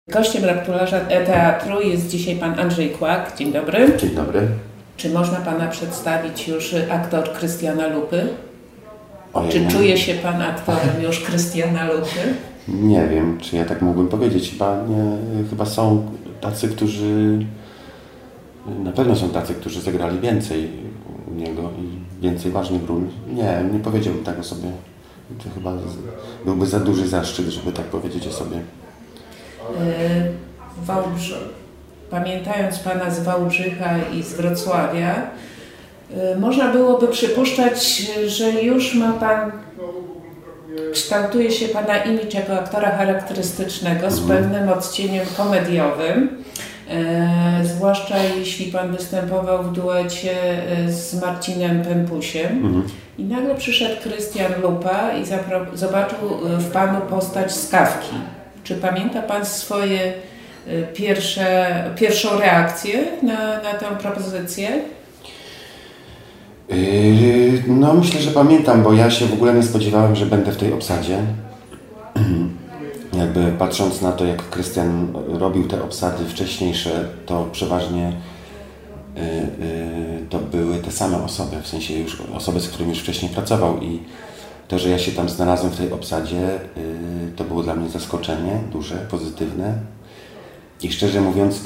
Gościem Raptularza Teatru jest dzisiaj pan Andrzej Kłak. Dzień dobry. Dzień dobry. Czy można pana przedstawić już aktor Krystiana Lupy? Ojej, Czy czuje się pan aktorem już Krystiana Lupy? Nie wiem, czy ja tak mógłbym powiedzieć. Chyba są tacy, którzy... Na pewno są tacy, którzy zagrali więcej u niego i więcej ważnych ról. Nie powiedziałbym tak o sobie. To chyba byłby za duży zaszczyt, żeby tak powiedzieć o sobie. Pamiętając pana z Wałbrzycha i z Wrocławia, można byłoby przypuszczać, że już ma pan, kształtuje się pana imidż jako aktora charakterystycznego z pewnym odcieniem komediowym, zwłaszcza jeśli pan występował w duecie z Marcinem Pępusiem. I nagle przyszedł Krystian Lupa i zobaczył w panu postać z Kafki. Czy pamięta pan swoje pierwszą reakcję na tę propozycję? No myślę, że pamiętam, bo ja się w ogóle nie spodziewałem, że będę w tej obsadzie. Jakby patrząc na to, jak Krystian robił te obsady wcześniejsze, to przeważnie to były te same osoby, w sensie już osoby, z którymi już wcześniej pracował, i to, że ja się tam znalazłem w tej obsadzie, to było dla mnie zaskoczenie duże, pozytywne. I szczerze mówiąc,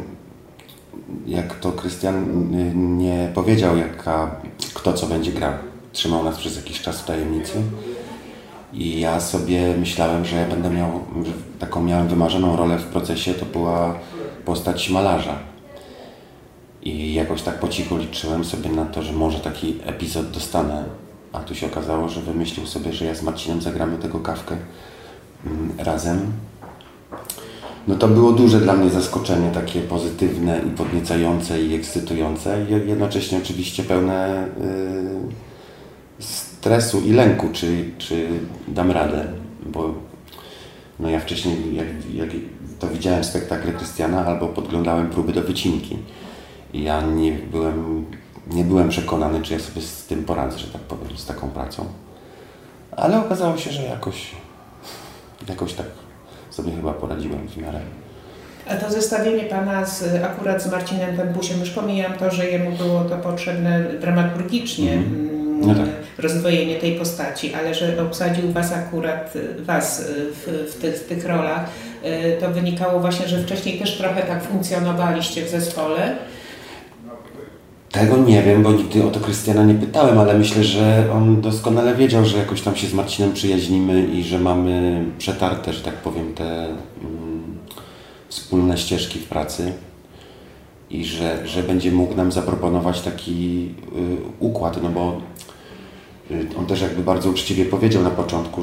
Krystian nie powiedział, kto co będzie grał. Trzymał nas przez jakiś czas w tajemnicy. I ja sobie myślałem, że ja będę miał, że taką miałem wymarzoną rolę w procesie, to była postać malarza. I jakoś tak po cichu liczyłem sobie na to, że może taki epizod dostanę. A tu się okazało, że wymyślił sobie, że ja z Marcinem zagramy tego Kafkę razem. No to było duże dla mnie zaskoczenie, takie pozytywne i podniecające i ekscytujące, i jednocześnie oczywiście pełne stresu i lęku, czy dam radę, bo no ja wcześniej jak to widziałem spektakle Krystiana albo podglądałem próby do wycinki i ja nie byłem przekonany, czy ja sobie z tym poradzę, że tak powiem, z taką pracą, ale okazało się, że jakoś tak sobie chyba poradziłem w miarę. A to zestawienie pana akurat z Marcinem Pępusiem, już pomijam to, że jemu było to potrzebne dramaturgicznie, No tak. Rozdwojenie tej postaci, ale że obsadził was w tych rolach, to wynikało właśnie, że wcześniej też trochę tak funkcjonowaliście w zespole? Tego nie wiem, bo nigdy o to Krystiana nie pytałem, ale myślę, że on doskonale wiedział, że jakoś tam się z Marcinem przyjaźnimy i że mamy przetarte, że tak powiem, te wspólne ścieżki w pracy i że będzie mógł nam zaproponować taki układ, no bo on też jakby bardzo uczciwie powiedział na początku,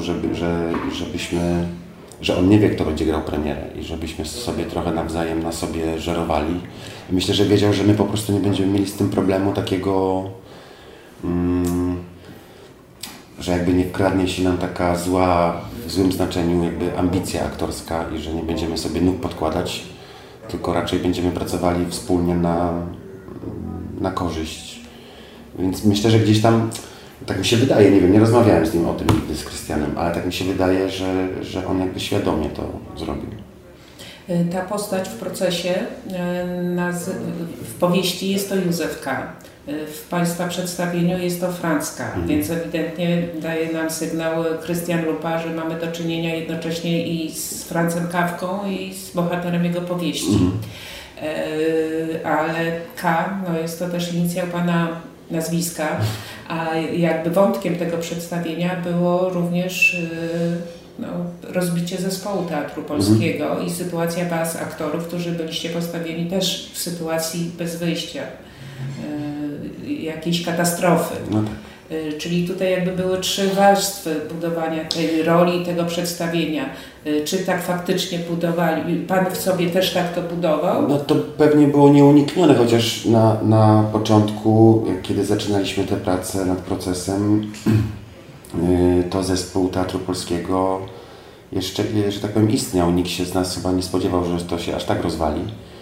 że on nie wie, kto będzie grał premierę i żebyśmy sobie trochę nawzajem na sobie żerowali. I myślę, że wiedział, że my po prostu nie będziemy mieli z tym problemu takiego, że jakby nie wkradnie się nam taka w złym znaczeniu jakby ambicja aktorska i że nie będziemy sobie nóg podkładać, tylko raczej będziemy pracowali wspólnie na korzyść. Więc myślę, że gdzieś tam, tak mi się wydaje, nie wiem, nie rozmawiałem z nim o tym nigdy, z Krystianem, ale tak mi się wydaje, że on jakby świadomie to zrobił. Ta postać w procesie, w powieści jest to Józef K. W państwa przedstawieniu jest to Franz K. Więc ewidentnie daje nam sygnał Krystian Lupa, że mamy do czynienia jednocześnie i z Francem Kafką, i z bohaterem jego powieści. Ale K, no jest to też inicjał pana nazwiska, a jakby wątkiem tego przedstawienia było również rozbicie zespołu Teatru Polskiego i sytuacja was, aktorów, którzy byliście postawieni też w sytuacji bez wyjścia, jakiejś katastrofy. No tak. Czyli tutaj jakby były 3 warstwy budowania tej roli, tego przedstawienia. Czy tak faktycznie budowali? Pan w sobie też tak to budował? No to pewnie było nieuniknione, chociaż na początku, kiedy zaczynaliśmy tę pracę nad procesem, to zespół Teatru Polskiego jeszcze, że tak powiem, istniał. Nikt się z nas chyba nie spodziewał, że to się aż tak rozwali.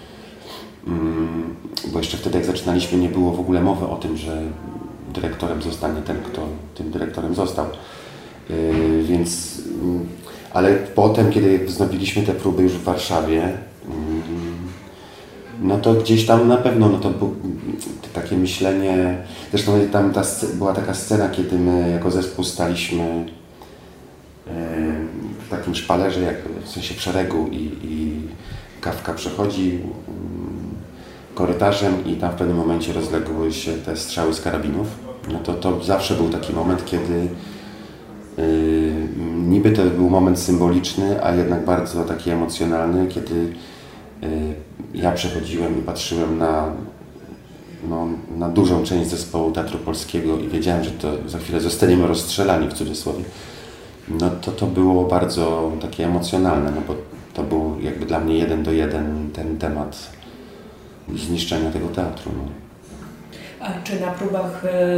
Bo jeszcze wtedy, jak zaczynaliśmy, nie było w ogóle mowy o tym, że dyrektorem zostanie ten, kto tym dyrektorem został. Więc Ale potem, kiedy wznowiliśmy te próby już w Warszawie, no to gdzieś tam na pewno, no to było takie myślenie, zresztą tam była taka scena, kiedy my jako zespół staliśmy w takim szpalerze, jak w sensie w szeregu i Kafka przechodzi korytarzem i tam w pewnym momencie rozległy się te strzały z karabinów. No to zawsze był taki moment, kiedy niby to był moment symboliczny, a jednak bardzo taki emocjonalny, kiedy ja przechodziłem i patrzyłem na dużą część zespołu Teatru Polskiego i wiedziałem, że to za chwilę zostaniemy rozstrzelani w cudzysłowie. No to było bardzo takie emocjonalne, no bo to był jakby dla mnie 1:1 ten temat zniszczenia tego teatru. No. A czy na próbach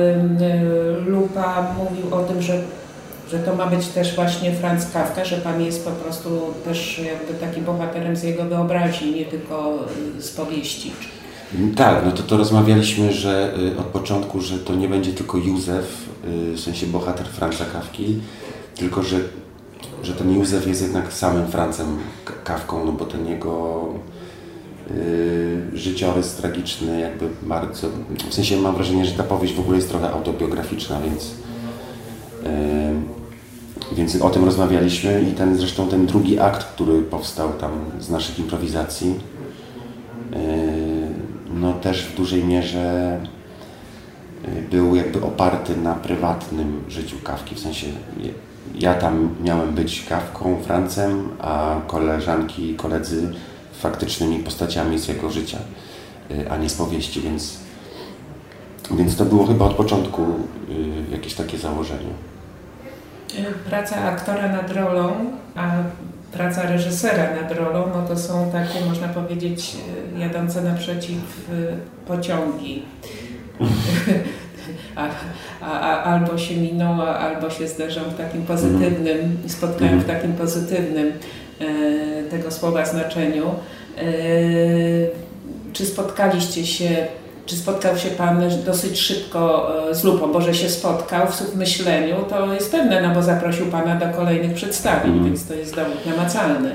Lupa mówił o tym, że to ma być też właśnie Franz Kafka, że pan jest po prostu też jakby takim bohaterem z jego wyobraźni, nie tylko z powieści? Tak, no to rozmawialiśmy, że od początku, że to nie będzie tylko Józef, w sensie bohater Franza Kafki, tylko że ten Józef jest jednak samym Francem Kafką, no bo ten jego życiorys tragiczny jakby bardzo, w sensie mam wrażenie, że ta powieść w ogóle jest trochę autobiograficzna, więc o tym rozmawialiśmy i zresztą ten drugi akt, który powstał tam z naszych improwizacji, no też w dużej mierze był jakby oparty na prywatnym życiu Kafki, w sensie ja tam miałem być Kafką, Francem, a koleżanki i koledzy faktycznymi postaciami z jego życia, a nie z powieści, więc to było chyba od początku jakieś takie założenie. Praca aktora nad rolą, a praca reżysera nad rolą, no to są takie, można powiedzieć, jadące naprzeciw pociągi. Albo się miną, albo się zderzą w takim pozytywnym, spotkają w takim pozytywnym tego słowa znaczeniu. Czy spotkaliście się, czy spotkał się pan dosyć szybko z Lupą, bo że się spotkał w myśleniu, to jest pewne, no bo zaprosił pana do kolejnych przedstawień, więc to jest dowód namacalny.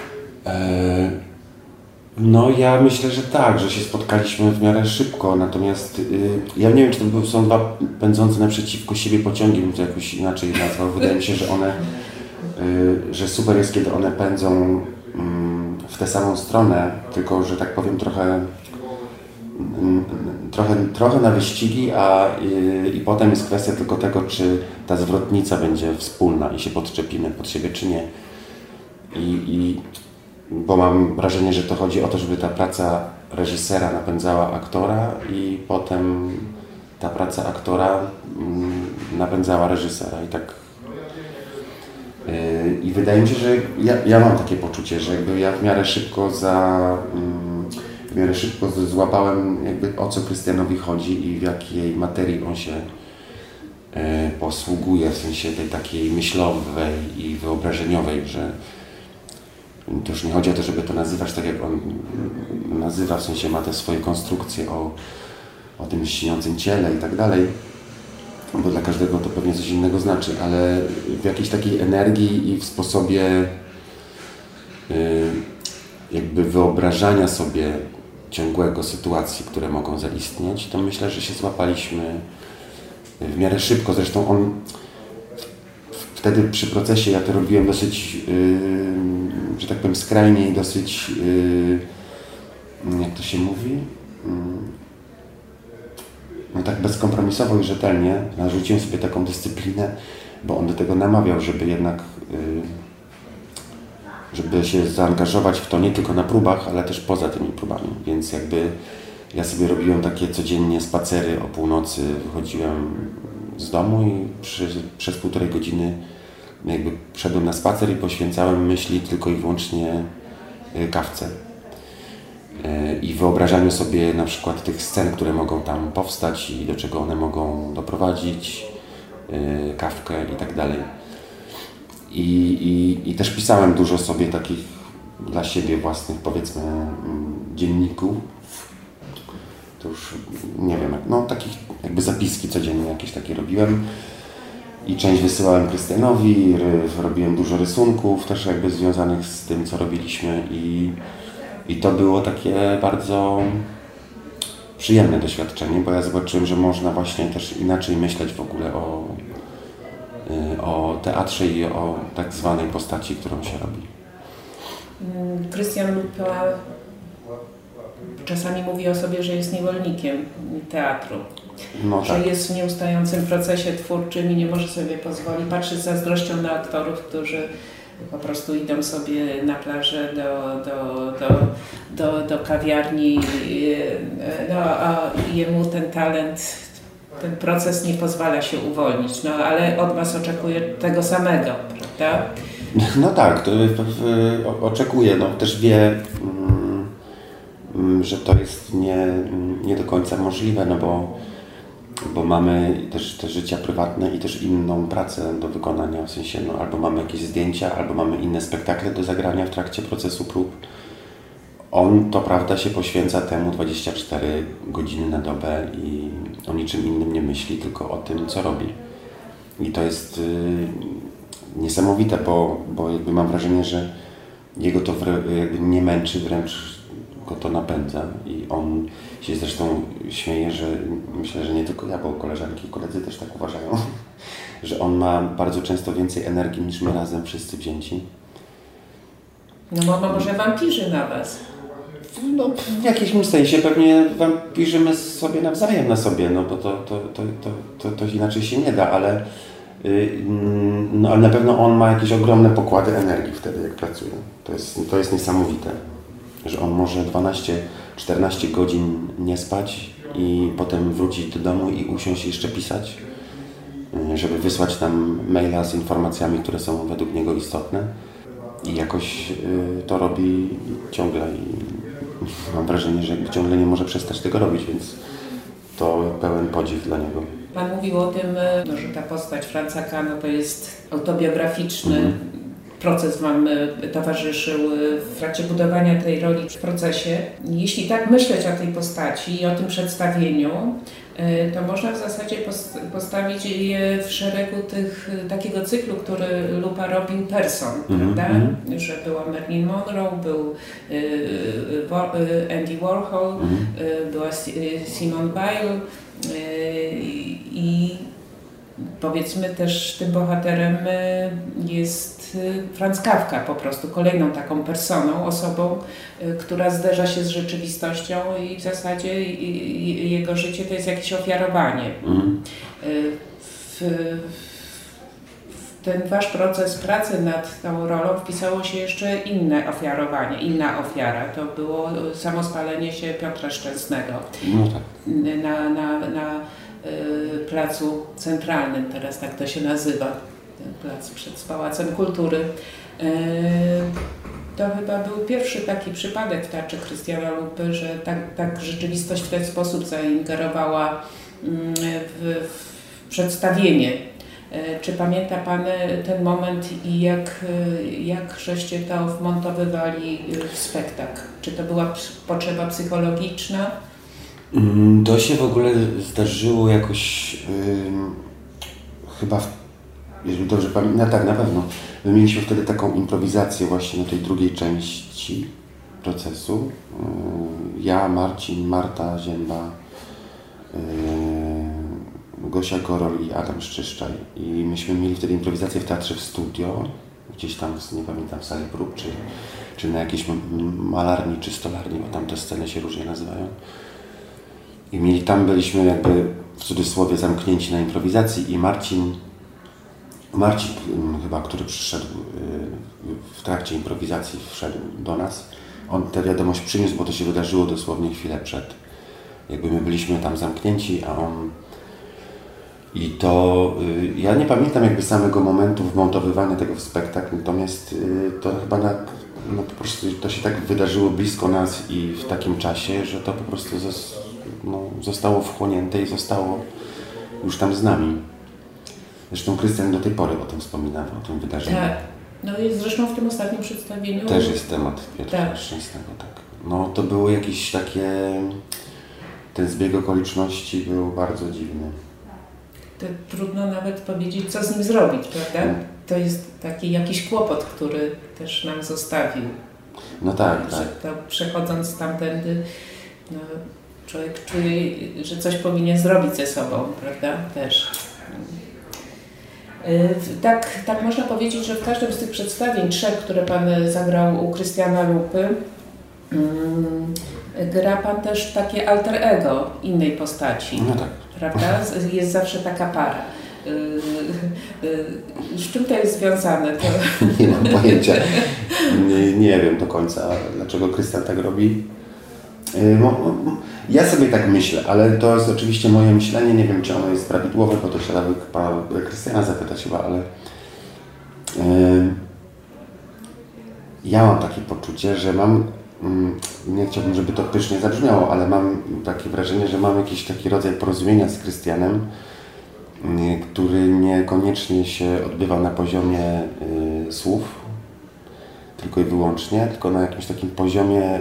No ja myślę, że tak, że się spotkaliśmy w miarę szybko, natomiast ja nie wiem, czy to są dwa pędzące naprzeciwko siebie pociągi, bym to jakoś inaczej nazwał. Wydaje mi się, że że super jest, kiedy one pędzą w tę samą stronę, tylko, że tak powiem, trochę na wyścigi, i potem jest kwestia tylko tego, czy ta zwrotnica będzie wspólna i się podczepimy pod siebie, czy nie. Bo mam wrażenie, że to chodzi o to, żeby ta praca reżysera napędzała aktora i potem ta praca aktora napędzała reżysera i tak. I wydaje mi się, że ja mam takie poczucie, że jakby ja w miarę szybko złapałem jakby o co Krystianowi chodzi i w jakiej materii on się posługuje, w sensie tej takiej myślowej i wyobrażeniowej, że to już nie chodzi o to, żeby to nazywać tak, jak on nazywa, w sensie ma te swoje konstrukcje o tym śniącym ciele i tak dalej, bo dla każdego to pewnie coś innego znaczy, ale w jakiejś takiej energii i w sposobie jakby wyobrażania sobie ciągłego sytuacji, które mogą zaistnieć, to myślę, że się złapaliśmy w miarę szybko. Zresztą on wtedy przy procesie, ja to robiłem dosyć, że tak powiem, skrajnie i dosyć, jak to się mówi, no tak bezkompromisowo i rzetelnie. Narzuciłem sobie taką dyscyplinę, bo on do tego namawiał, żeby jednak, żeby się zaangażować w to nie tylko na próbach, ale też poza tymi próbami. Więc jakby ja sobie robiłem takie codziennie spacery o północy, wychodziłem z domu i przez 1,5 godziny jakby szedłem na spacer i poświęcałem myśli tylko i wyłącznie Kafce. I wyobrażaniu sobie na przykład tych scen, które mogą tam powstać i do czego one mogą doprowadzić, Kafkę i tak dalej. I też pisałem dużo sobie takich dla siebie własnych, powiedzmy, dzienników. To już nie wiem, no takich jakby zapiski codziennie jakieś takie robiłem. I część wysyłałem Krystianowi, robiłem dużo rysunków też jakby związanych z tym, co robiliśmy i to było takie bardzo przyjemne doświadczenie, bo ja zobaczyłem, że można właśnie też inaczej myśleć w ogóle o teatrze i o tak zwanej postaci, którą się robi. Krystian Lupa czasami mówi o sobie, że jest niewolnikiem teatru. No że tak. jest w nieustającym procesie twórczym i nie może sobie pozwolić, patrzy z zazdrością na aktorów, którzy po prostu idą sobie na plażę do kawiarni, no, a jemu ten talent, ten proces nie pozwala się uwolnić, no ale od Was oczekuje tego samego, prawda? No tak, to oczekuję, no też wie, że to jest nie do końca możliwe, no bo mamy też te życia prywatne i też inną pracę do wykonania, w sensie no, albo mamy jakieś zdjęcia, albo mamy inne spektakle do zagrania w trakcie procesu prób. On, to prawda, się poświęca temu 24 godziny na dobę i o niczym innym nie myśli, tylko o tym, co robi. I to jest niesamowite, bo jakby mam wrażenie, że jego to jakby nie męczy, wręcz go to napędza i on się zresztą śmieje, że myślę, że nie tylko ja, bo koleżanki i koledzy też tak uważają, że on ma bardzo często więcej energii niż my razem wszyscy wzięci. No może wampirzy na Was. No w jakimś sensie pewnie wampirzymy sobie nawzajem na sobie, no bo to inaczej się nie da, ale no, ale na pewno on ma jakieś ogromne pokłady energii wtedy, jak pracuje. To jest niesamowite, że on może 12-14 godzin nie spać i potem wrócić do domu i usiąść i jeszcze pisać, żeby wysłać nam maila z informacjami, które są według niego istotne. I jakoś to robi ciągle i mam wrażenie, że ciągle nie może przestać tego robić, więc to pełen podziw dla niego. Pan mówił o tym, że ta postać Franza Kano to jest autobiograficzny. Proces Wam towarzyszył w trakcie budowania tej roli w procesie. Jeśli tak myśleć o tej postaci i o tym przedstawieniu, to można w zasadzie postawić je w szeregu takiego cyklu, który Lupa robił person, prawda? Że była Marilyn Monroe, był Andy Warhol, była Simone Weil i powiedzmy też tym bohaterem jest Franz Kafka, po prostu kolejną taką personą, osobą, która zderza się z rzeczywistością i w zasadzie jego życie to jest jakieś ofiarowanie. W ten Wasz proces pracy nad tą rolą wpisało się jeszcze inne ofiarowanie, inna ofiara. To było samospalenie się Piotra Szczęsnego. No tak. Na Placu Centralnym, teraz tak to się nazywa, ten plac przed Pałacem Kultury. To chyba był pierwszy taki przypadek w teatrze Krystiana Lupy, że tak rzeczywistość w ten sposób zaingerowała w przedstawienie. Czy pamięta Pan ten moment i jak żeście to wmontowywali w spektakl? Czy to była potrzeba psychologiczna? To się w ogóle zdarzyło jakoś chyba, jeżeli dobrze pamiętam, tak na pewno. My mieliśmy wtedy taką improwizację właśnie na tej drugiej części procesu. Ja, Marcin, Marta Zięba, Gosia Gorol i Adam Szczyszczaj. I myśmy mieli wtedy improwizację w teatrze w studio, gdzieś tam, nie pamiętam, w sali prób, czy na jakiejś malarni, czy stolarni, bo tam te sceny się różnie nazywają. I tam byliśmy jakby w cudzysłowie zamknięci na improwizacji i Marcin chyba, który przyszedł w trakcie improwizacji, wszedł do nas. On tę wiadomość przyniósł, bo to się wydarzyło dosłownie chwilę przed. Jakby my byliśmy tam zamknięci, a on... I to... Ja nie pamiętam jakby samego momentu wmontowywania tego w spektakl, natomiast to chyba po prostu to się tak wydarzyło blisko nas i w takim czasie, że to po prostu zostało wchłonięte i zostało już tam z nami. Zresztą Krystian do tej pory o tym wspomina, o tym wydarzeniu. Tak. No jest zresztą w tym ostatnim przedstawieniu. Też jest temat Piotra Szczęsnego, tak. No to było jakieś takie... Ten zbieg okoliczności był bardzo dziwny. to trudno nawet powiedzieć, co z nim zrobić, prawda? To jest taki jakiś kłopot, który też nam zostawił. No tak, Że tak. to przechodząc tamtędy, no, człowiek czuje, że coś powinien zrobić ze sobą, prawda? Też. Tak można powiedzieć, że w każdym z tych przedstawień, 3, które Pan zagrał u Krystiana Lupy, gra Pan też takie alter ego innej postaci, No tak. prawda? Jest zawsze taka para. Z czym to jest związane? To... Nie mam pojęcia. Nie wiem do końca, dlaczego Krystian tak robi. Ja sobie tak myślę, ale to jest oczywiście moje myślenie. Nie wiem, czy ono jest prawidłowe, bo to trzeba by Krystiana zapytać chyba, ale ja mam takie poczucie, że mam, nie chciałbym, żeby to pysznie zabrzmiało, ale mam takie wrażenie, że mam jakiś taki rodzaj porozumienia z Krystianem, który niekoniecznie się odbywa na poziomie słów, tylko i wyłącznie, tylko na jakimś takim poziomie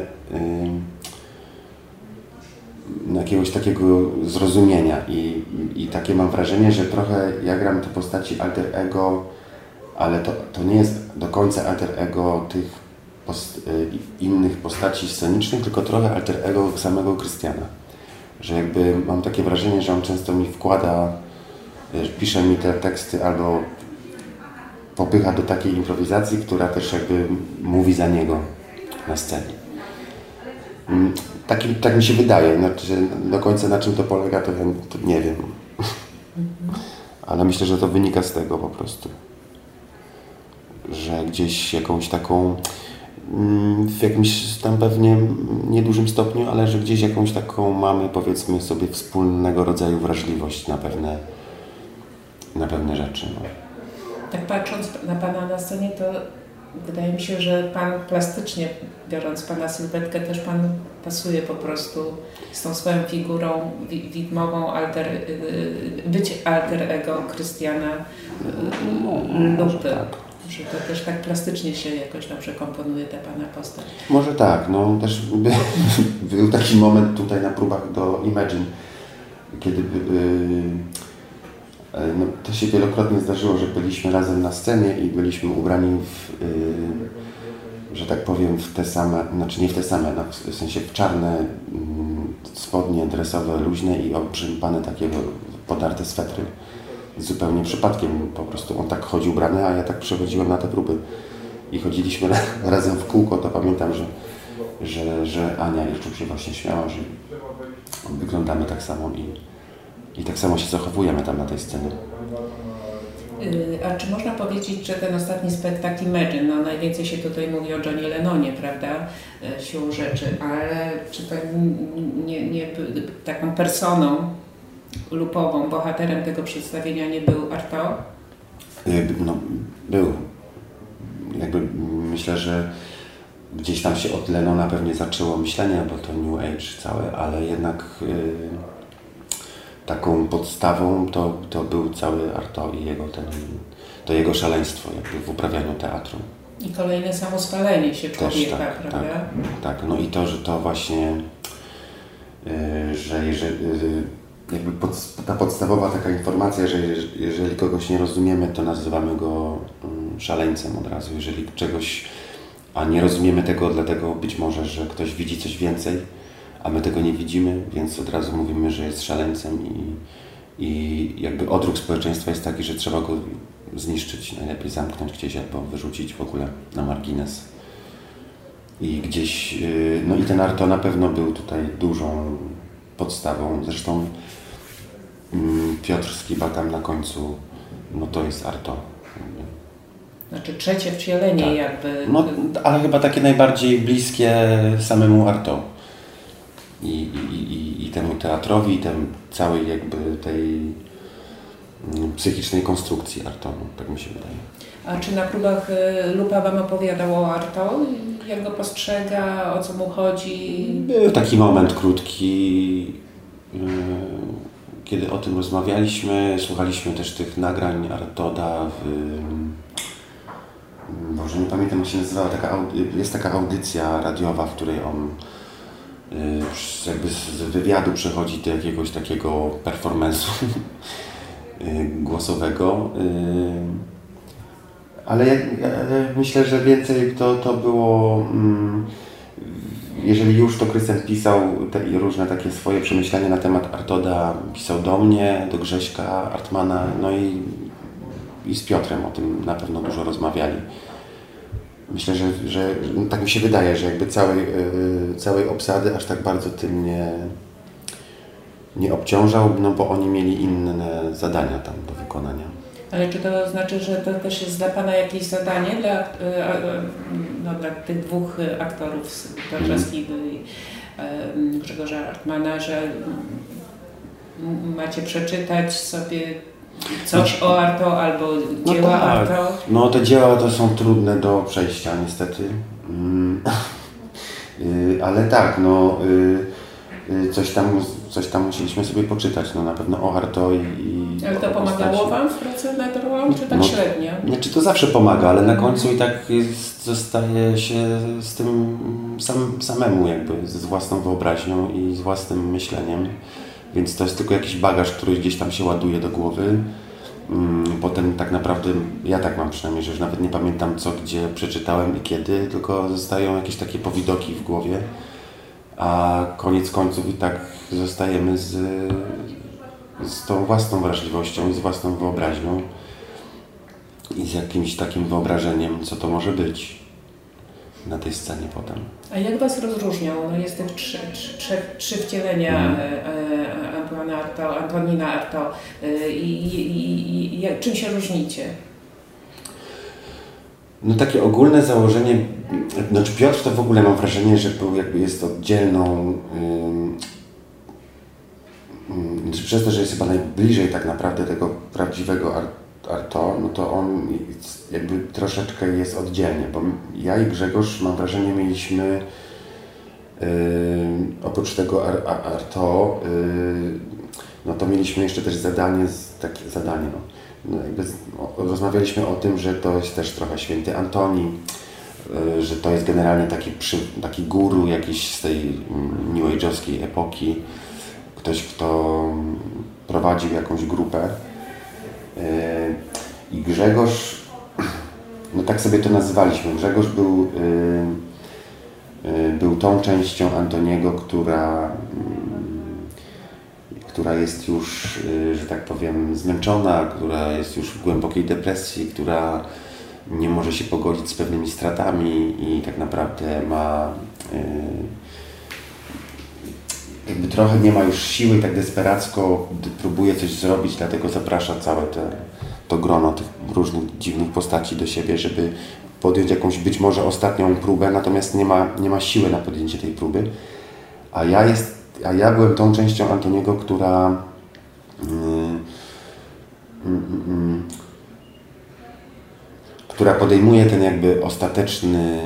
jakiegoś takiego zrozumienia i takie mam wrażenie, że trochę ja gram te postaci alter ego, ale to nie jest do końca alter ego tych innych postaci scenicznych, tylko trochę alter ego samego Krystiana. Że jakby mam takie wrażenie, że on często mi wkłada, pisze mi te teksty albo popycha do takiej improwizacji, która też jakby mówi za niego na scenie. Tak mi się wydaje, znaczy, do końca na czym to polega, to nie wiem. Ale myślę, że to wynika z tego po prostu, że gdzieś jakąś taką, w jakimś tam pewnie niedużym stopniu, ale że gdzieś jakąś taką mamy, powiedzmy sobie, wspólnego rodzaju wrażliwość na pewne rzeczy. No. Tak patrząc na Pana na scenie, to wydaje mi się, że Pan plastycznie, biorąc Pana sylwetkę, też Pan pasuje po prostu z tą swoją figurą widmową, być alter ego Krystiana Lupy. Tak. Że to też tak plastycznie się jakoś dobrze komponuje ta Pana postać. Może tak, no też był taki moment tutaj na próbach do Imagine, kiedy no, to się wielokrotnie zdarzyło, że byliśmy razem na scenie i byliśmy ubrani że tak powiem, w te same, znaczy nie w te same, no, w sensie w czarne spodnie dresowe, luźne i obrzympane takie podarte swetry. Zupełnie przypadkiem, po prostu on tak chodził ubrany, a ja tak przechodziłem na te próby. I chodziliśmy razem w kółko, to pamiętam, że Ania jeszcze się właśnie śmiała, że wyglądamy tak samo i tak samo się zachowujemy tam na tej scenie. A czy można powiedzieć, że ten ostatni spektakl Imagine, no najwięcej się tutaj mówi o Johnie Lennonie, prawda, siłą rzeczy, ale czy to nie taką personą lupową, bohaterem tego przedstawienia nie był Artaud? No, był. Jakby myślę, że gdzieś tam się od Lennona pewnie zaczęło myślenie, bo to New Age całe, ale jednak taką podstawą to był cały Artaud i to jego szaleństwo jakby w uprawianiu teatru. I kolejne samospalenie się człowieka, też, prawda? Tak. No i to, że to właśnie, że jeżeli jakby ta podstawowa taka informacja, że jeżeli kogoś nie rozumiemy, to nazywamy go szaleńcem od razu. Jeżeli czegoś, a nie rozumiemy tego, dlatego być może, że ktoś widzi coś więcej, a my tego nie widzimy, więc od razu mówimy, że jest szaleńcem i jakby odruch społeczeństwa jest taki, że trzeba go zniszczyć, najlepiej zamknąć gdzieś albo wyrzucić w ogóle na margines. I gdzieś, no i ten Artaud na pewno był tutaj dużą podstawą. Zresztą Piotr Skiba tam na końcu, no to jest Artaud. Znaczy trzecie wcielenie tak. jakby. No, ale chyba takie najbardziej bliskie samemu Artaud. I temu teatrowi, i całej jakby tej psychicznej konstrukcji Artaudu, tak mi się wydaje. A czy na próbach Lupa Wam opowiadał o Artaud? Jak go postrzega, o co mu chodzi? Był taki moment krótki, kiedy o tym rozmawialiśmy. Słuchaliśmy też tych nagrań Artauda Boże, nie pamiętam jak się nazywała, jest taka audycja radiowa, w której on jakby z wywiadu przechodzi do jakiegoś takiego performance'u. głosowego. Ale ja myślę, że więcej to było, jeżeli już, to Krystian pisał różne takie swoje przemyślenia na temat Artauda, pisał do mnie, do Grześka Artmana, no i z Piotrem o tym na pewno dużo rozmawiali. Myślę, że tak mi się wydaje, że jakby całej obsady aż tak bardzo tym nie obciążał, no bo oni mieli inne zadania tam do wykonania. Ale czy to znaczy, że to też jest dla Pana jakieś zadanie dla tych dwóch aktorów, Piotrowskiego i Grzegorza Artmana, że macie przeczytać sobie coś o Artaud albo dzieła Artaud? No te dzieła to są trudne do przejścia niestety. Ale tak, no coś tam musieliśmy sobie poczytać, no na pewno o Artaud i Ale to pomagało Wam w pracy nad rolą, czy tak średnio? Znaczy to zawsze pomaga, ale na końcu i tak zostaje się z tym samemu jakby, z własną wyobraźnią i z własnym myśleniem. Więc to jest tylko jakiś bagaż, który gdzieś tam się ładuje do głowy. Potem tak naprawdę, ja tak mam przynajmniej, że już nawet nie pamiętam co, gdzie przeczytałem i kiedy, tylko zostają jakieś takie powidoki w głowie. A koniec końców i tak zostajemy z tą własną wrażliwością i z własną wyobraźnią i z jakimś takim wyobrażeniem, co to może być na tej scenie potem. A jak Was rozróżnią? No jest tych trzy wcielenia Antoana Artaud, Antonina Artaud i czym się różnicie? No takie ogólne założenie, znaczy Piotr to w ogóle mam wrażenie, że jest oddzielną, przez to, że jest chyba najbliżej tak naprawdę tego prawdziwego Artaud, no to on jakby troszeczkę jest oddzielnie, bo ja i Grzegorz, mam wrażenie, mieliśmy oprócz tego Artaud, no to mieliśmy jeszcze też rozmawialiśmy o tym, że to jest też trochę święty Antoni, że to jest generalnie taki guru jakiś z tej new age'owskiej epoki, ktoś, kto prowadził jakąś grupę. I Grzegorz, no tak sobie to nazywaliśmy, Grzegorz był tą częścią Antoniego, która jest już, że tak powiem, zmęczona, która jest już w głębokiej depresji, która nie może się pogodzić z pewnymi stratami i tak naprawdę jakby trochę nie ma już siły i tak desperacko próbuje coś zrobić, dlatego zaprasza całe to grono tych różnych dziwnych postaci do siebie, żeby podjąć jakąś być może ostatnią próbę, natomiast nie ma siły na podjęcie tej próby. A ja byłem tą częścią Antoniego, która podejmuje ten jakby ostateczny,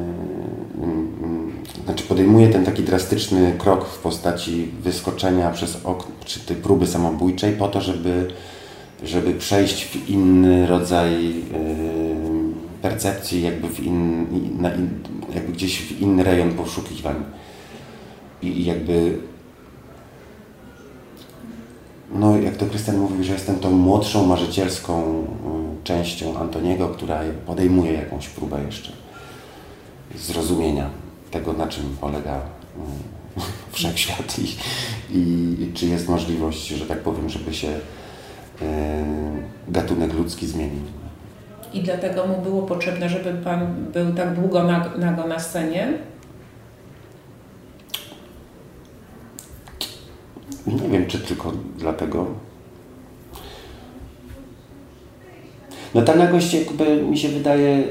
znaczy podejmuje ten taki drastyczny krok w postaci wyskoczenia przez okno, czy tej próby samobójczej po to, żeby przejść w inny rodzaj percepcji, jakby jakby gdzieś w inny rejon poszukiwań. I jakby, no jak to Krystian mówił, że jestem tą młodszą, marzycielską częścią Antoniego, która podejmuje jakąś próbę jeszcze zrozumienia tego, na czym polega wszechświat i czy jest możliwość, że tak powiem, żeby się gatunek ludzki zmienił. I dlatego mu było potrzebne, żeby Pan był tak długo nago na scenie? Nie wiem, czy tylko dlatego. No ta nagość jakby mi się wydaje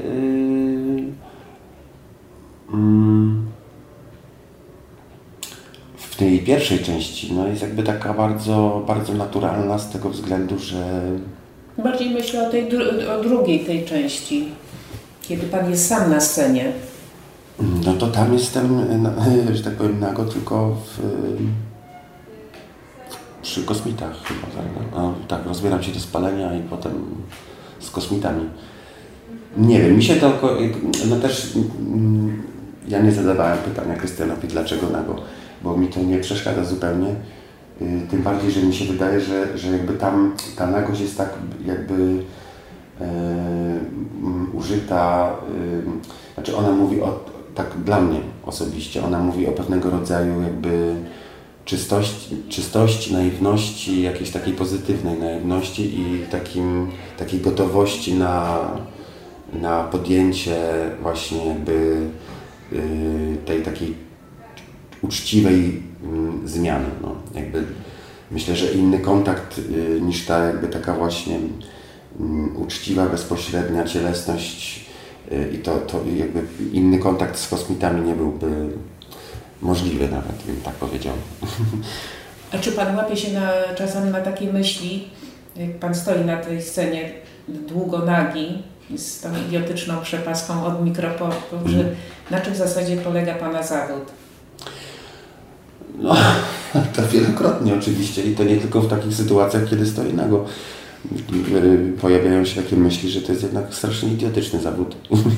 w tej pierwszej części no jest jakby taka bardzo, bardzo naturalna z tego względu, że... Bardziej myślę o drugiej tej części, kiedy Pan jest sam na scenie. No to tam jestem, że tak powiem, nago tylko przy kosmitach chyba, no, tak, rozbieram się do spalenia i potem z kosmitami. Nie wiem, mi się to, no też ja nie zadawałem pytania Krystianowi, dlaczego nago, bo mi to nie przeszkadza zupełnie. Tym bardziej, że mi się wydaje, że jakby tam ta nagość jest tak jakby użyta, znaczy ona mówi tak dla mnie osobiście, ona mówi o pewnego rodzaju jakby czystości, naiwności, jakiejś takiej pozytywnej naiwności i takiej gotowości na podjęcie właśnie jakby tej takiej uczciwej zmiany. No. Jakby myślę, że inny kontakt niż ta jakby taka właśnie uczciwa, bezpośrednia cielesność i to jakby inny kontakt z kosmitami nie byłby możliwy nawet, bym tak powiedział. A czy Pan łapie się czasem na takiej myśli, jak Pan stoi na tej scenie długo nagi, z tą idiotyczną przepaską od mikroportu, że na czym w zasadzie polega Pana zawód? No, to wielokrotnie oczywiście i to nie tylko w takich sytuacjach, kiedy stoi nago. Pojawiają się takie myśli, że to jest jednak strasznie idiotyczny zawód.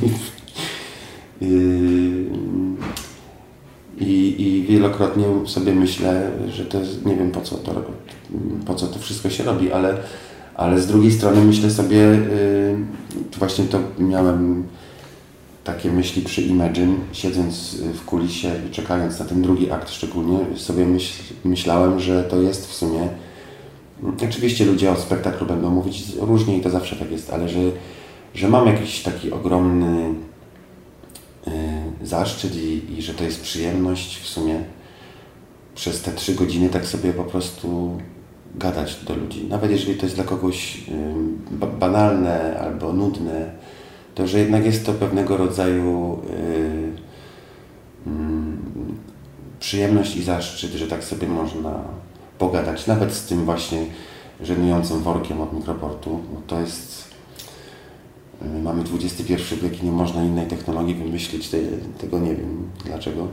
I wielokrotnie sobie myślę, że to jest, nie wiem po co to wszystko się robi, ale z drugiej strony myślę sobie, właśnie to miałem takie myśli przy Imagine, siedząc w kulisie i czekając na ten drugi akt szczególnie, sobie myślałem, że to jest w sumie, oczywiście ludzie o spektaklu będą mówić różnie i to zawsze tak jest, ale że mam jakiś taki ogromny zaszczyt i że to jest przyjemność w sumie przez te 3 godziny tak sobie po prostu gadać do ludzi. Nawet jeżeli to jest dla kogoś banalne albo nudne, to że jednak jest to pewnego rodzaju przyjemność i zaszczyt, że tak sobie można pogadać, nawet z tym właśnie żenującym workiem od mikroportu. Bo to jest... Mamy XXI wiek i nie można innej technologii wymyślić, tego nie wiem dlaczego.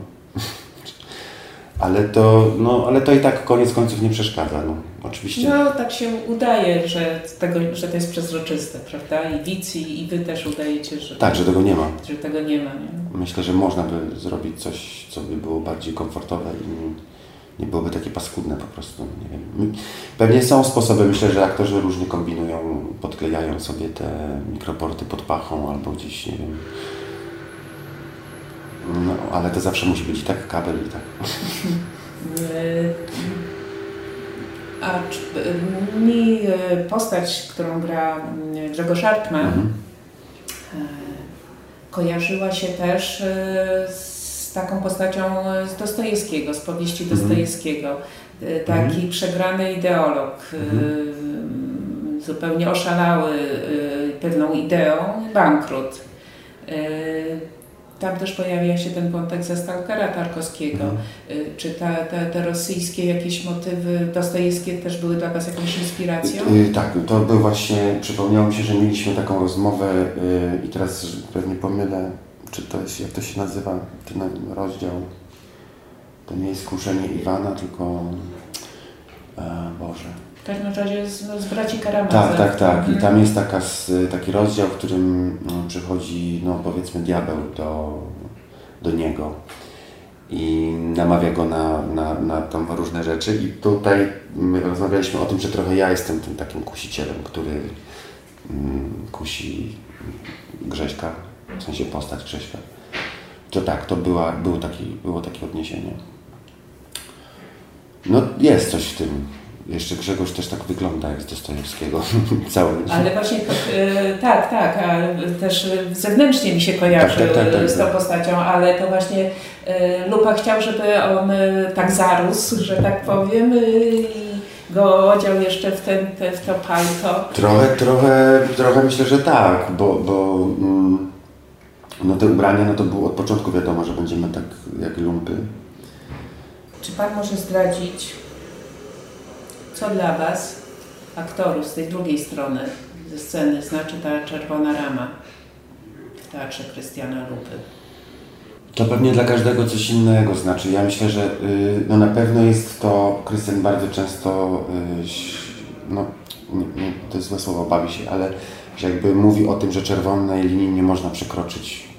Ale to i tak koniec końców nie przeszkadza, no, oczywiście. No, tak się udaje, że to jest przezroczyste, prawda? I widz, i Wy też udajecie, że... Tak, że tego nie ma. Że tego nie ma, nie? Myślę, że można by zrobić coś, co by było bardziej komfortowe i nie byłoby takie paskudne po prostu, nie wiem. Pewnie są sposoby, myślę, że aktorzy różnie kombinują, podklejają sobie te mikroporty pod pachą albo gdzieś, nie wiem. No, ale to zawsze musi być i tak kabel, i tak. Mi postać, którą gra Grzegorz Artman, kojarzyła się też z taką postacią z Dostojewskiego, z powieści Dostojewskiego. Taki przegrany ideolog, zupełnie oszalały pewną ideą, bankrut. Tam też pojawia się ten wątek ze Stalkera Tarkowskiego. Czy te rosyjskie jakieś motywy dostojewskie też były dla Was jakąś inspiracją? Tak, to był właśnie, przypomniało mi się, że mieliśmy taką rozmowę i teraz pewnie pomylę, czy to jest, jak to się nazywa, ten rozdział. To nie jest Kuszenie Iwana, tylko Boże. W każdym razie z braci Karamazov. Tak. I tam jest taki rozdział, w którym przychodzi, no powiedzmy, diabeł do niego i namawia go na tam różne rzeczy. I tutaj my rozmawialiśmy o tym, że trochę ja jestem tym takim kusicielem, który kusi Grześka, w sensie postać Grześka. To tak, to było takie odniesienie. No jest coś w tym. Jeszcze Grzegorz też tak wygląda jak z Dostojewskiego. Cały. Ale właśnie tak, a też zewnętrznie mi się kojarzy z tą postacią, ale to właśnie Lupa chciał, żeby on tak zarósł, że tak powiem, i go odział jeszcze w to palto. Trochę myślę, że tak, bo no te ubrania, no to było od początku wiadomo, że będziemy tak jak lumpy. Czy Pan może zdradzić, co dla Was, aktorów z tej drugiej strony ze sceny, znaczy ta czerwona rama w teatrze Krystiana Lupy? To pewnie dla każdego coś innego znaczy. Ja myślę, że no na pewno jest to, Krystian bardzo często, to jest złe słowo, bawi się, ale że jakby mówi o tym, że czerwonej linii nie można przekroczyć.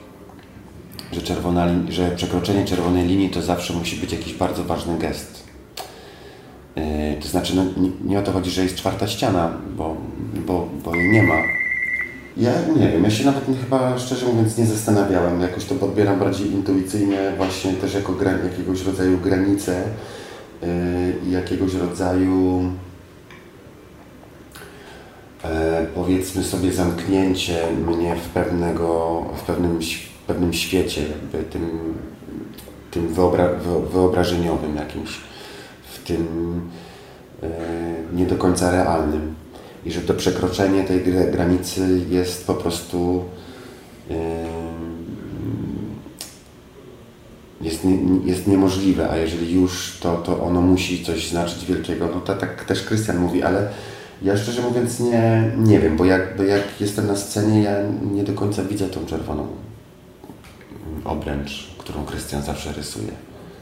Że przekroczenie czerwonej linii to zawsze musi być jakiś bardzo ważny gest. To znaczy, no, nie o to chodzi, że jest czwarta ściana, bo jej nie ma. Ja nie wiem, ja się nawet chyba, szczerze mówiąc, nie zastanawiałem. Jakoś to podbieram bardziej intuicyjnie, właśnie też jako jakiegoś rodzaju granice i jakiegoś rodzaju powiedzmy sobie zamknięcie mnie w pewnym świecie, jakby tym wyobrażeniowym jakimś, w tym nie do końca realnym. I że to przekroczenie tej granicy jest po prostu jest niemożliwe, a jeżeli już, to ono musi coś znaczyć wielkiego. No to tak też Krystian mówi, ale ja szczerze mówiąc nie wiem, bo jak jestem na scenie, ja nie do końca widzę tą czerwoną obręcz, którą Krystian zawsze rysuje.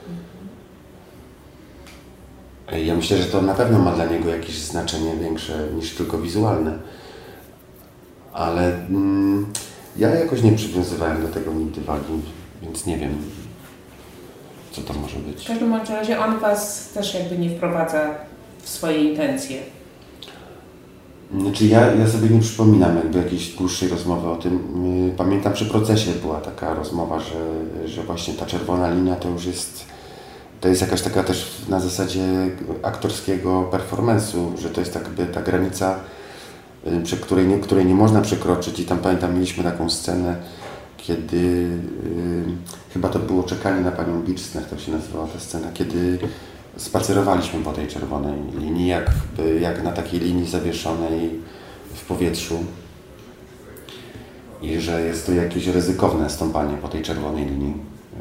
Ja myślę, że to na pewno ma dla niego jakieś znaczenie większe niż tylko wizualne. Ale ja jakoś nie przywiązywałem do tego nigdy wagi, więc nie wiem, co to może być. W każdym razie on Was też jakby nie wprowadza w swoje intencje. Znaczy ja sobie nie przypominam jakby jakiejś dłuższej rozmowy o tym. Pamiętam, przy procesie była taka rozmowa, że właśnie ta czerwona linia to jest jakaś taka też na zasadzie aktorskiego performance'u, że to jest jakby ta granica, której nie można przekroczyć. I tam pamiętam, mieliśmy taką scenę, kiedy chyba to było Czekanie na panią Birczner, to się nazywała ta scena, kiedy spacerowaliśmy po tej czerwonej linii, jak na takiej linii zawieszonej w powietrzu. I że jest to jakieś ryzykowne stąpanie po tej czerwonej linii.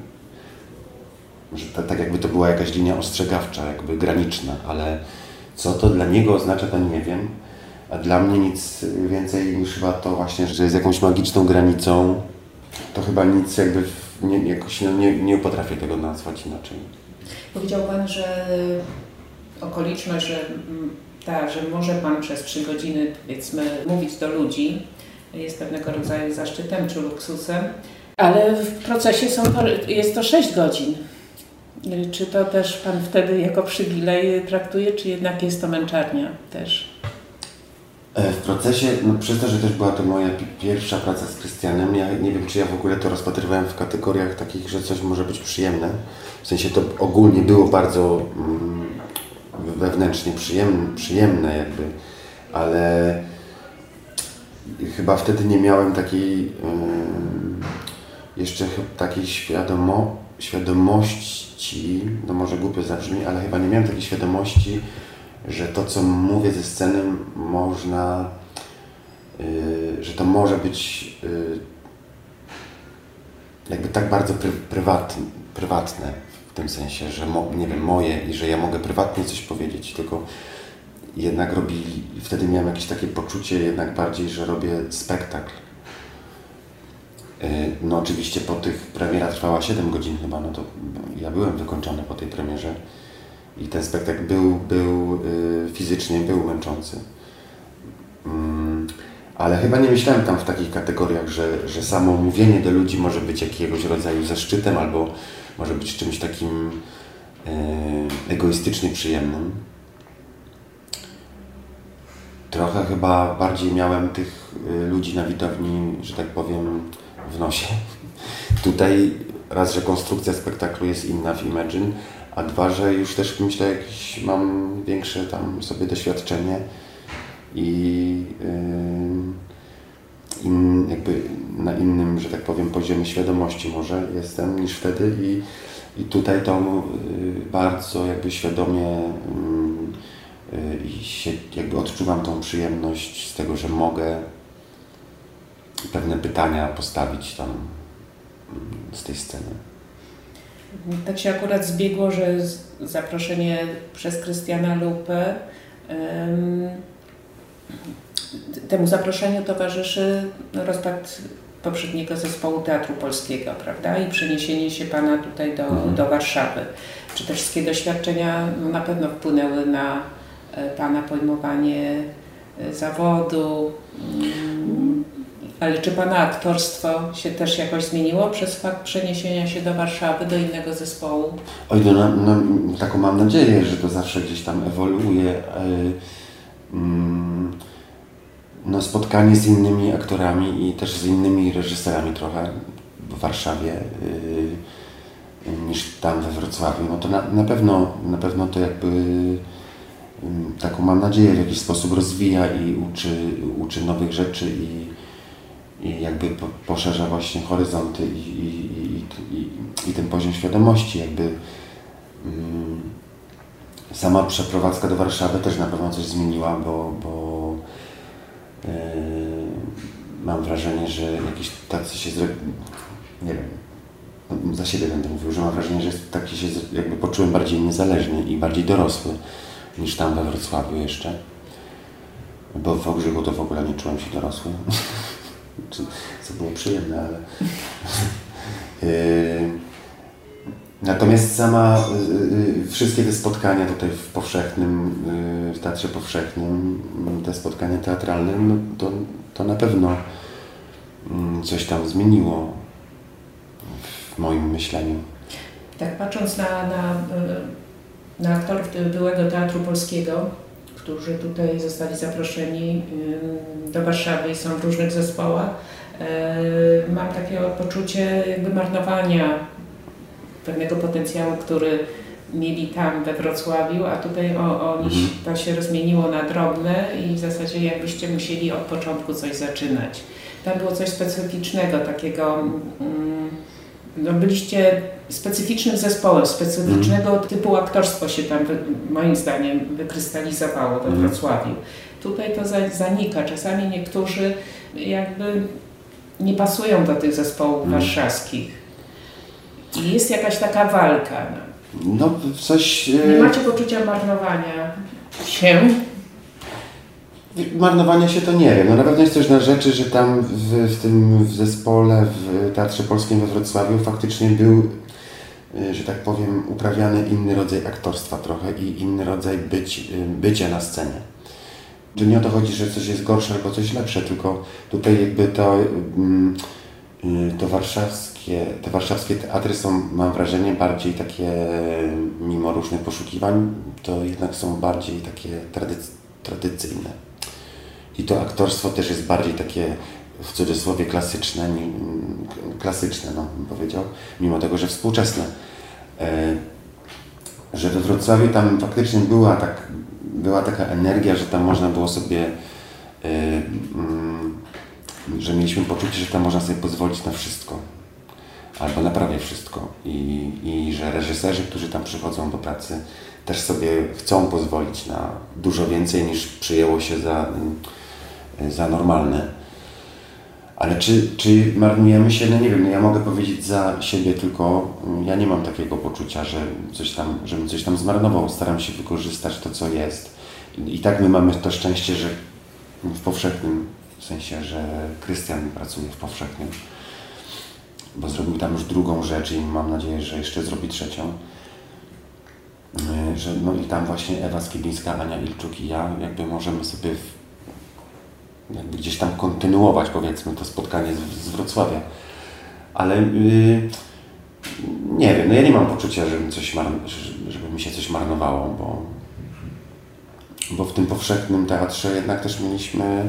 Że tak jakby to była jakaś linia ostrzegawcza, jakby graniczna, ale co to dla niego oznacza, to nie wiem. A dla mnie nic więcej niż chyba to właśnie, że jest jakąś magiczną granicą, to chyba nic jakby jakoś nie potrafię tego nazwać inaczej. Powiedział Pan, że okoliczność, że może Pan przez 3 godziny, powiedzmy, mówić do ludzi, jest pewnego rodzaju zaszczytem czy luksusem, ale w procesie jest to 6 godzin. Czy to też Pan wtedy jako przywilej traktuje, czy jednak jest to męczarnia też? W procesie, przez to, że też była to moja pierwsza praca z Krystianem, ja nie wiem, czy ja w ogóle to rozpatrywałem w kategoriach takich, że coś może być przyjemne. W sensie to ogólnie było bardzo wewnętrznie przyjemne jakby, ale chyba wtedy nie miałem takiej jeszcze takiej świadomości, no może głupio zabrzmi, ale chyba nie miałem takiej świadomości, że to, co mówię ze sceny, że to może być jakby tak bardzo prywatne w tym sensie, że nie wiem, moje i że ja mogę prywatnie coś powiedzieć, tylko jednak wtedy miałem jakieś takie poczucie jednak bardziej, że robię spektakl. No oczywiście premiera trwała 7 godzin chyba, no to ja byłem wykończony po tej premierze i ten spektakl był fizycznie męczący. Ale chyba nie myślałem tam w takich kategoriach, że samo mówienie do ludzi może być jakiegoś rodzaju zaszczytem albo może być czymś takim egoistycznie przyjemnym. Trochę chyba bardziej miałem tych ludzi na widowni, że tak powiem, w nosie. Tutaj raz, że konstrukcja spektaklu jest inna w Imagine, a dwa, że już też myślę, jakieś mam większe tam sobie doświadczenie i jakby na innym, że tak powiem, poziomie świadomości może jestem niż wtedy i tutaj to bardzo jakby świadomie jakby odczuwam tą przyjemność z tego, że mogę pewne pytania postawić tam z tej sceny. Tak się akurat zbiegło, że zaproszenie przez Krystiana Lupę temu zaproszeniu towarzyszy rozpad poprzedniego zespołu Teatru Polskiego, prawda? I przeniesienie się Pana tutaj do Warszawy. Czy te wszystkie doświadczenia na pewno wpłynęły na Pana pojmowanie zawodu Ale czy Pana aktorstwo się też jakoś zmieniło przez fakt przeniesienia się do Warszawy, do innego zespołu? Oj, taką mam nadzieję, że to zawsze gdzieś tam ewoluuje. Spotkanie z innymi aktorami i też z innymi reżyserami trochę w Warszawie niż tam we Wrocławiu, no to na pewno to jakby taką mam nadzieję w jakiś sposób rozwija i uczy nowych rzeczy i jakby poszerza właśnie horyzonty i ten poziom świadomości jakby. Sama przeprowadzka do Warszawy też na pewno coś zmieniła, bo mam wrażenie, że jakieś tacy się nie wiem, za siebie będę mówił, że mam wrażenie, że taki się jakby poczułem bardziej niezależny i bardziej dorosły niż tam we Wrocławiu jeszcze. Bo w Wałbrzychu to w ogóle nie czułem się dorosły. Co było przyjemne, ale... Natomiast wszystkie te spotkania tutaj w Teatrze Powszechnym, te spotkania teatralne, no to na pewno coś tam zmieniło w moim myśleniu. Tak, patrząc na aktorów byłego Teatru Polskiego, którzy tutaj zostali zaproszeni do Warszawy i są w różnych zespołach, mam takie poczucie jakby marnowania pewnego potencjału, który mieli tam we Wrocławiu, a tutaj to się rozmieniło na drobne i w zasadzie jakbyście musieli od początku coś zaczynać. Tam było coś specyficznego, takiego, byliście specyficznym zespołem, specyficznego typu aktorstwo się tam moim zdaniem wykrystalizowało we Wrocławiu. Tutaj to zanika. Czasami niektórzy jakby nie pasują do tych zespołów warszawskich. I jest jakaś taka walka. No coś... Nie macie poczucia marnowania się? Marnowania się to nie wiem. No na pewno jest coś na rzeczy, że tam w tym zespole, w Teatrze Polskim we Wrocławiu faktycznie był, że tak powiem, uprawiany inny rodzaj aktorstwa trochę i inny rodzaj bycia na scenie. Tu nie o to chodzi, że coś jest gorsze albo coś lepsze, tylko tutaj jakby te warszawskie teatry są, mam wrażenie, bardziej takie, mimo różnych poszukiwań, to jednak są bardziej takie tradycyjne. I to aktorstwo też jest bardziej takie, w cudzysłowie, klasyczne, bym powiedział, mimo tego, że współczesne. Że we Wrocławiu tam faktycznie była taka energia, że tam można było sobie, że mieliśmy poczucie, że tam można sobie pozwolić na wszystko. Albo na prawie wszystko. I że reżyserzy, którzy tam przychodzą do pracy, też sobie chcą pozwolić na dużo więcej niż przyjęło się za normalne. Ale czy marnujemy się? No nie wiem, ja mogę powiedzieć za siebie, tylko ja nie mam takiego poczucia, żebym coś tam zmarnował. Staram się wykorzystać to, co jest. I tak my mamy to szczęście, że w Powszechnym, w sensie, że Krystian pracuje w Powszechnym, bo zrobił tam już drugą rzecz i mam nadzieję, że jeszcze zrobi trzecią. I tam właśnie Ewa Skibińska, Ania Ilczuk i ja jakby możemy sobie jakby gdzieś tam kontynuować, powiedzmy, to spotkanie z Wrocławia. Ale nie wiem, ja nie mam poczucia, żeby mi się coś marnowało, bo w tym Powszechnym Teatrze jednak też mieliśmy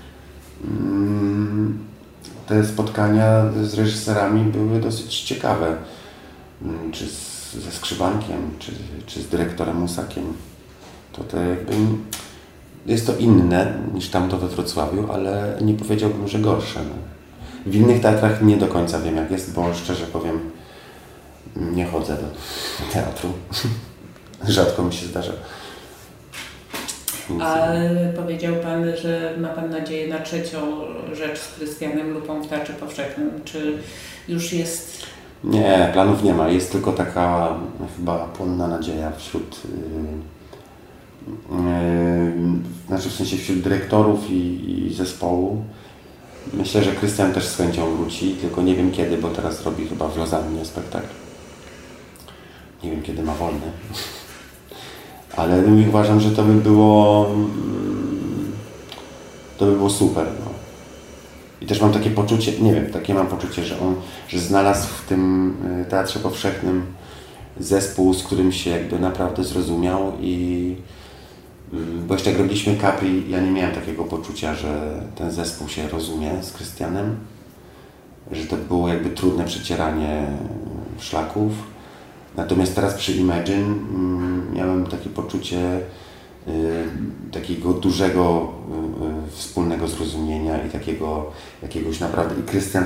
te spotkania z reżyserami były dosyć ciekawe. Czy ze Skrzywankiem, czy z dyrektorem Musakiem. To jakby jest to inne niż tamto we Wrocławiu, ale nie powiedziałbym, że gorsze. W innych teatrach nie do końca wiem, jak jest, bo szczerze powiem, nie chodzę do teatru. Rzadko mi się zdarza. Ale powiedział Pan, że ma Pan nadzieję na trzecią rzecz z Krystianem Lupą w Teatrze Powszechnym. Czy już jest... Nie, planów nie ma. Jest tylko taka chyba płonna nadzieja wśród w sensie wśród dyrektorów i zespołu. Myślę, że Krystian też z chęcią wróci, tylko nie wiem kiedy, bo teraz robi chyba w Lozannie spektakl. Nie wiem kiedy ma wolny. Ale uważam, że to by było super. No. I też mam takie poczucie, nie wiem, takie mam poczucie, że znalazł w tym Teatrze Powszechnym zespół, z którym się jakby naprawdę zrozumiał bo jeszcze jak robiliśmy Capri, ja nie miałem takiego poczucia, że ten zespół się rozumie z Krystianem, że to było jakby trudne przecieranie szlaków. Natomiast teraz przy Imagine miałem takie poczucie takiego dużego wspólnego zrozumienia i takiego jakiegoś naprawdę... I Krystian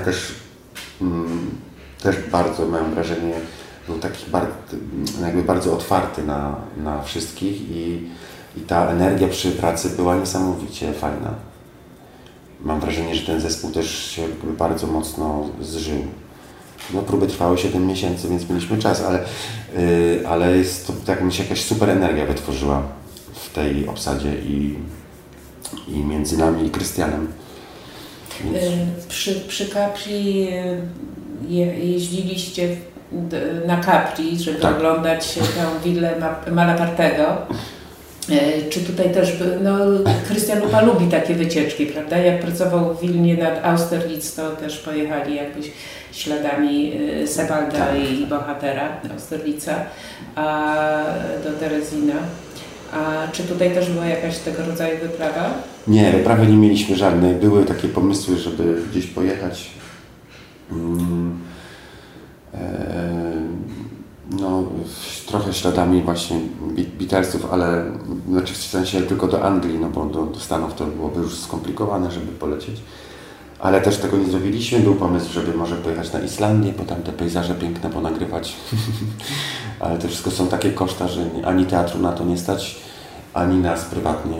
też bardzo, mam wrażenie, był taki jakby bardzo otwarty na wszystkich i ta energia przy pracy była niesamowicie fajna. Mam wrażenie, że ten zespół też się bardzo mocno zżył. No, próby trwały 7 miesięcy, więc mieliśmy czas, ale jest to, tak mi się jakaś super energia wytworzyła w tej obsadzie i między nami i Krystianem. Więc... Przy Capri jeździliście na Capri, żeby tak. Oglądać tę willę Malapartego. Czy tutaj też, Krystian Lupa lubi takie wycieczki, prawda? Jak pracował w Wilnie nad Austerlitz, to też pojechali jakoś śladami Sebalda tak. i bohatera Austerlitza do Terezina. A czy tutaj też była jakaś tego rodzaju wyprawa? Nie, wyprawy nie mieliśmy żadnej. Były takie pomysły, żeby gdzieś pojechać. Trochę śladami właśnie Beatlesów, ale znaczy w sensie tylko do Anglii, bo do Stanów to byłoby już skomplikowane, żeby polecieć. Ale też tego nie zrobiliśmy. Był pomysł, żeby może pojechać na Islandię, bo tam te pejzaże piękne ponagrywać. Ale to wszystko są takie koszta, że ani teatru na to nie stać, ani nas prywatnie.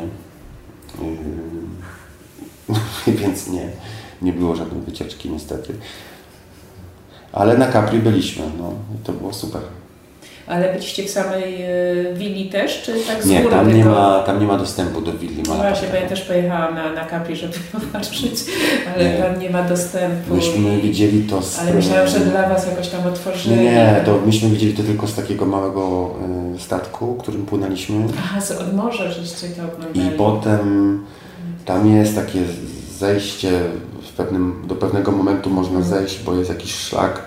Więc nie było żadnej wycieczki niestety. Ale na Capri byliśmy, i to było super. Ale byliście w samej willi też, czy tak z Nie, góry tam nie ma dostępu do willi Malapartego. Właśnie, bo ja też pojechałam na Capri, żeby popatrzeć, ale tam nie ma dostępu. Myśmy widzieli to Ale myślałam, że dla Was jakoś tam otworzyli. Nie, to myśmy widzieli to tylko z takiego małego statku, którym płynęliśmy. Aha, od morza żeście to oglądali. I potem tam jest takie zejście, do pewnego momentu można zejść, bo jest jakiś szlak.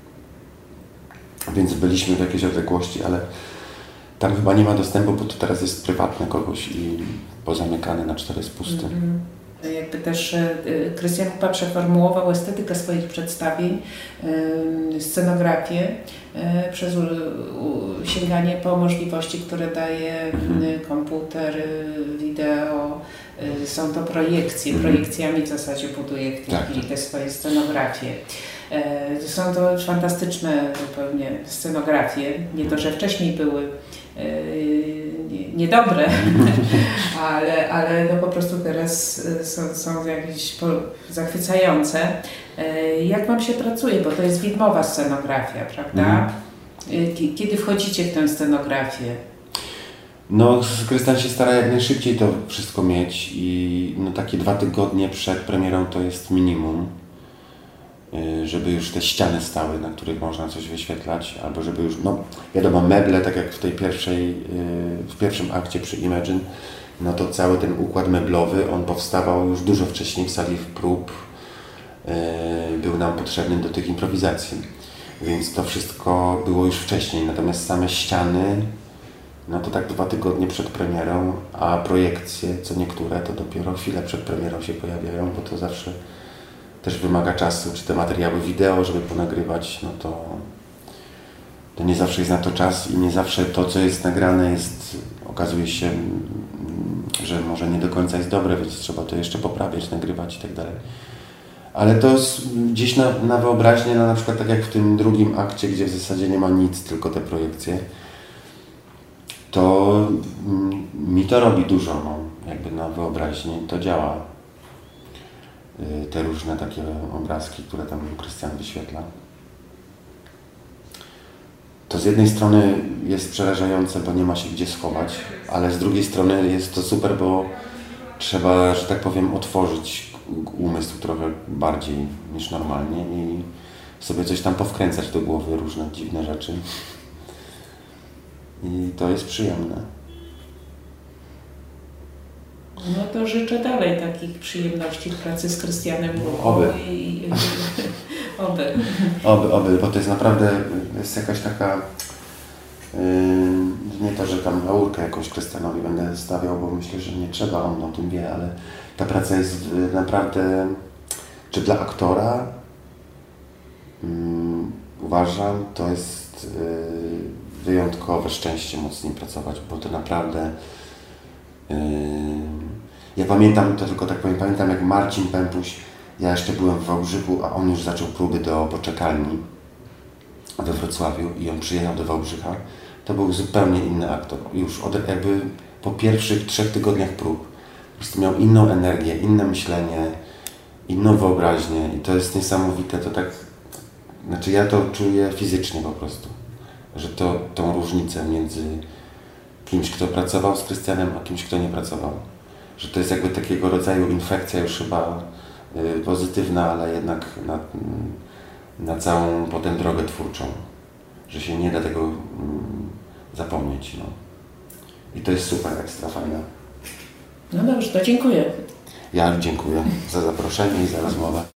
Więc byliśmy w jakiejś odległości, ale tam chyba nie ma dostępu, bo to teraz jest prywatne kogoś i pozamykane na 4 spusty. Jakby też Krystian Lupa przeformułował estetykę swoich przedstawień, scenografię przez sięganie po możliwości, które daje komputer, wideo. Są to projekcje, projekcjami w zasadzie buduje w tej chwili te swoje scenografie. Są to fantastyczne zupełnie scenografie, nie to, że wcześniej były niedobre, ale po prostu teraz są jakieś zachwycające. Jak Wam się pracuje, bo to jest widmowa scenografia, prawda? Kiedy wchodzicie w tę scenografię? Krystian się stara jak najszybciej to wszystko mieć i takie 2 tygodnie przed premierą to jest minimum, żeby już te ściany stały, na których można coś wyświetlać, albo żeby już, wiadomo, meble, tak jak w pierwszym akcie przy Imagine, to cały ten układ meblowy, on powstawał już dużo wcześniej w sali prób, był nam potrzebny do tych improwizacji, więc to wszystko było już wcześniej, natomiast same ściany, to tak 2 tygodnie przed premierą, a projekcje, co niektóre, to dopiero chwilę przed premierą się pojawiają, bo to zawsze też wymaga czasu, czy te materiały wideo, żeby ponagrywać, to nie zawsze jest na to czas i nie zawsze to, co jest nagrane, okazuje się, że może nie do końca jest dobre, więc trzeba to jeszcze poprawiać, nagrywać i tak dalej. Ale to gdzieś na wyobraźnię, na przykład tak jak w tym drugim akcie, gdzie w zasadzie nie ma nic, tylko te projekcje, to mi to robi dużo, jakby na wyobraźnię to działa. Te różne takie obrazki, które tam Krystian wyświetla. To z jednej strony jest przerażające, bo nie ma się gdzie schować, ale z drugiej strony jest to super, bo trzeba, że tak powiem, otworzyć umysł trochę bardziej niż normalnie i sobie coś tam powkręcać do głowy, różne dziwne rzeczy. I to jest przyjemne. No to życzę dalej takich przyjemności w pracy z Krystianem Muchą. Oby. Oby. Bo to jest naprawdę, jest jakaś taka, nie to, że tam laurkę jakąś Krystianowi będę stawiał, bo myślę, że nie trzeba, on o tym wie, ale ta praca jest naprawdę, czy dla aktora, uważam, to jest wyjątkowe szczęście móc z nim pracować, bo to naprawdę, ja pamiętam, to tylko tak powiem, pamiętam jak Marcin Pępuś, ja jeszcze byłem w Wałbrzychu, a on już zaczął próby do poczekalni we Wrocławiu i on przyjechał do Wałbrzycha. To był zupełnie inny aktor. Już jakby po pierwszych 3 tygodniach prób po prostu miał inną energię, inne myślenie, inną wyobraźnię i to jest niesamowite. To tak, znaczy ja to czuję fizycznie po prostu, że tą różnicę między kimś, kto pracował z Krystianem, a kimś, kto nie pracował. Że to jest jakby takiego rodzaju infekcja już chyba pozytywna, ale jednak na całą potem drogę twórczą, że się nie da tego zapomnieć. No. I to jest super, ekstra fajne. No dobrze, to dziękuję. Ja dziękuję za zaproszenie i za rozmowę.